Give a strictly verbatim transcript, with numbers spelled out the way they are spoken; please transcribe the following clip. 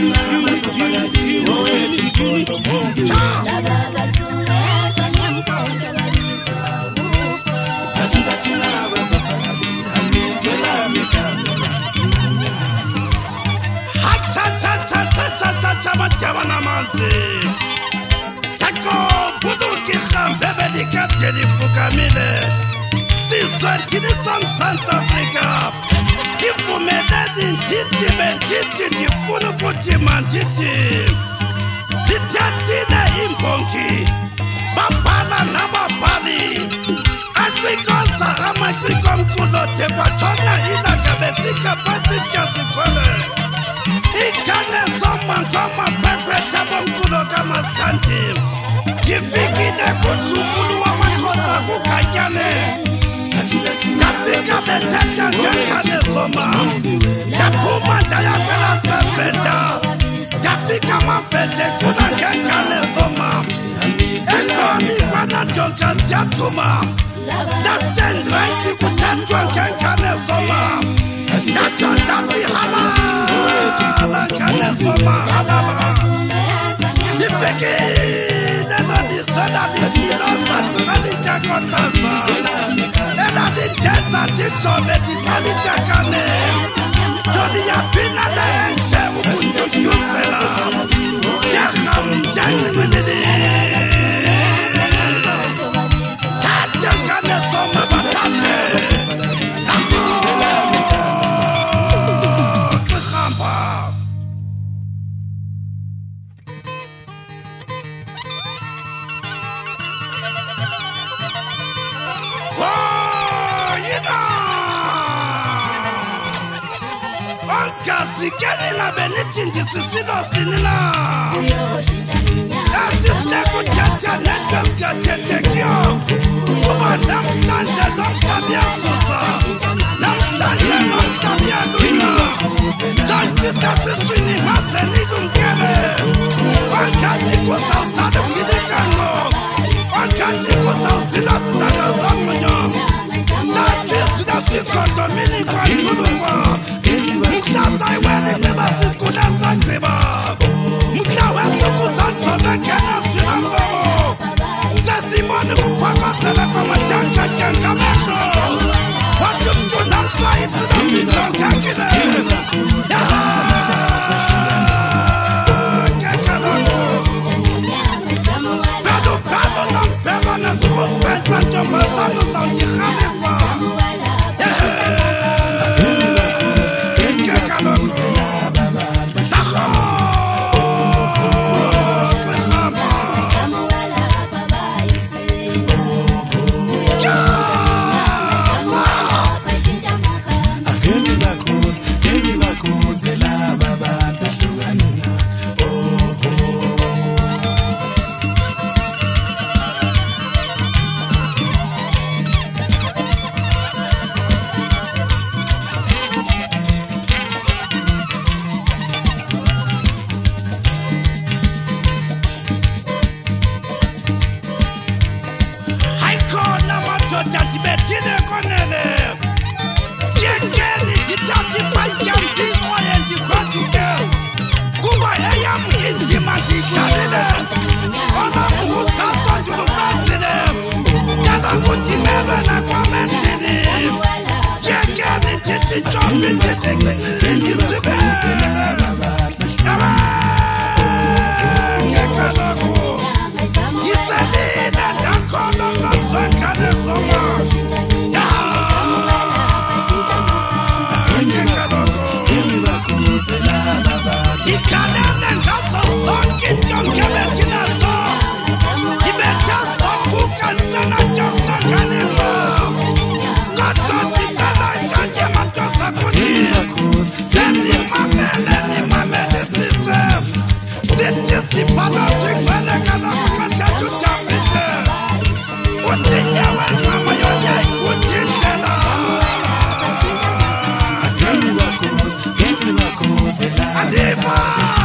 South Africa Tifumedadi Titi Bentiti Tifunu Kutimantiti Sitiatine Imbongi Bapala Nabapali Atrikosa Amatrikom Kulo Tepachona Ina Kabesika Patika Sikwele Ikane Soma Kama Pepe Tabom Kulo Kama Skanti Tifikine Kutlukulu wa Makosa Kukayane Kafika betata kakane soma Kapuma daya pela sepeta Kafika mafete kuna kakane soma Eko mikwana jonka siatuma Daten raiti kutatwa kakane soma Dacha dati hala Kane soma hala Nifeke Nena nisona nisinosa Nalita kontasa Ela di tesa di sobe di kalita kane Jodi ya pina na enche Ukunju yusela Yakam jani nini Tate kane soma batate Khampa Sikeni la beniti sisilo sinila Asiste kuchacha nekas kachetekio Uba namstanje namstabia susa Namstanje namstabia luina Namstisa sisini maseni kumkele Wankati kusa usado kidikango Wankati kusa usila sisada zamunyo Nati sida sikondomini kwa tulukwa Mukta sai wele nema sikuna sakriba Mukta wetu kusanso na kena sinambo Testimoni kukwaka sele kwa majansha jenga mendo Watu mchuna msa itsina michonga kile Kekaloko Pedo pedo na mpema na sumu Petra jomba sanu sauti khalifa Adiva!